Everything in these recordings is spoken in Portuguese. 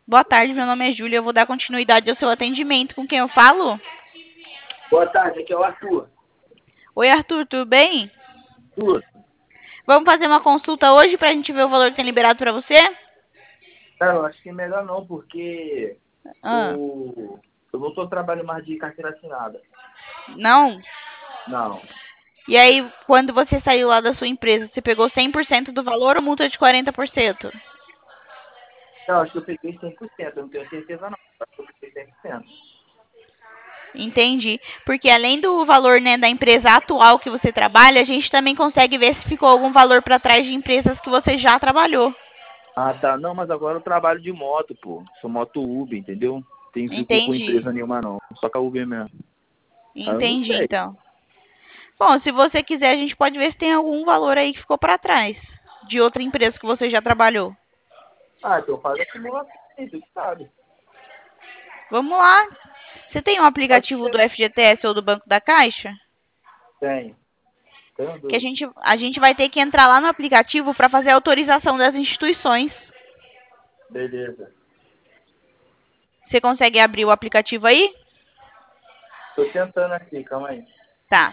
Boa tarde, meu nome é Júlia. Eu vou dar continuidade ao seu atendimento. Com quem eu falo? Boa tarde, aqui é o Arthur. Oi, Arthur, tudo bem? Arthur, Vamos fazer uma consulta hoje pra gente ver o valor que tem liberado pra você? cara, eu acho que é melhor não, porque Ah, eu não sou trabalho mais de carteira assinada. não? Não. E aí, quando você saiu lá da sua empresa, você pegou 100% do valor ou multa de 40%? Não, acho que eu peguei 100%, eu não tenho certeza não. Acho que eu peguei 100%. Entendi. Porque além do valor, né, da empresa atual que você trabalha, a gente também consegue ver se ficou algum valor para trás de empresas que você já trabalhou. Ah, tá. Não, mas agora eu trabalho de moto, pô. Sou moto Uber, entendeu? Ficou com Entendi. empresa nenhuma não. Só com a Uber mesmo. Aí eu não Entendi, sei. então. Bom, se você quiser, a gente pode ver se tem algum valor aí que ficou para trás de outra empresa que você já trabalhou. Ah, então faz a simulação aí, tu que sabe. Vamos lá. Você tem um Pode aplicativo do ser. FGTS ou do Banco da Caixa? Tenho. Tenho Que a dois. gente, a gente vai ter que entrar lá no aplicativo para fazer a autorização das instituições. Beleza. Você consegue abrir o aplicativo aí? Tô tentando aqui, calma aí. Tá.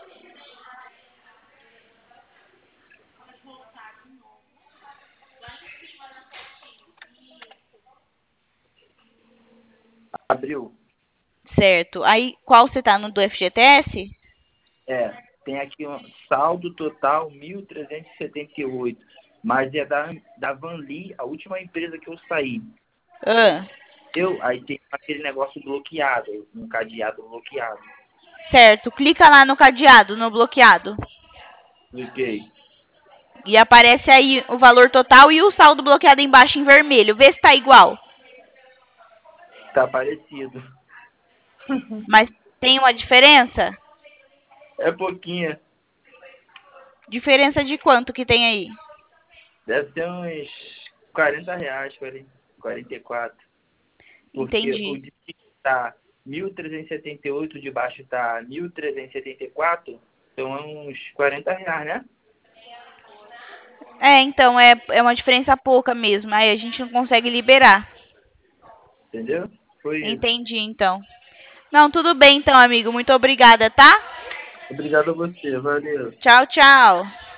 Abriu. Certo. Aí, qual você tá no do FGTS? É, tem aqui um saldo total 1.378, mas é da Vanli, a última empresa que eu saí. Ah, Aí tem aquele negócio bloqueado, um cadeado bloqueado. certo. Clica lá no cadeado, no bloqueado. Cliquei. E aparece aí o valor total e o saldo bloqueado embaixo em vermelho. Vê se tá igual. Tá parecido. Mas tem uma diferença? É pouquinho. Diferença de quanto que tem aí? Deve ser uns R$ 40, 44. Porque o Entendi. de cima tá 1.378, de baixo tá 1.374, então é uns R$ 40, né? É, então, é uma diferença pouca mesmo. Aí a gente não consegue liberar. Entendeu? Foi isso. Entendi, então. Não, tudo bem então, amigo. Muito obrigada, tá? Obrigado a você, valeu. Tchau, tchau.